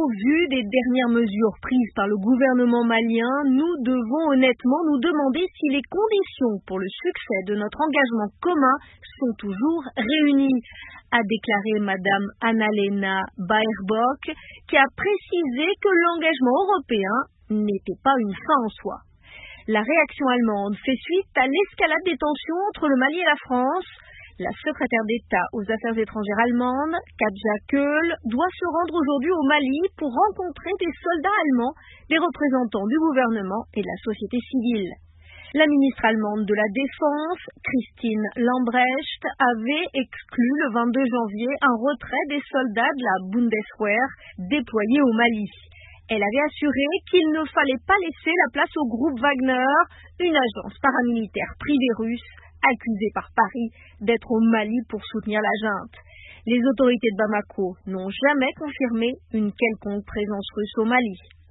vu des dernières mesures prises par le gouvernement malien, nous devons honnêtement nous demander si les conditions pour le succès de notre engagement commun sont toujours réunies, a déclaré Madame Annalena Baerbock, qui a précisé que l'engagement européen n'était pas une fin en soi. La réaction allemande fait suite à l'escalade des tensions entre le Mali et la France. La secrétaire d'État aux Affaires étrangères allemande, Katja Köhl, doit se rendre aujourd'hui au Mali pour rencontrer des soldats allemands, des représentants du gouvernement et de la société civile. La ministre allemande de la Défense, Christine Lambrecht, avait exclu le 22 janvier un retrait des soldats de la Bundeswehr déployés au Mali. Elle avait assuré qu'il ne fallait pas laisser la place au groupe Wagner, une agence paramilitaire privée russe accusée par Paris d'être au Mali pour soutenir la junte. Les autorités de Bamako n'ont jamais confirmé une quelconque présence russe au Mali.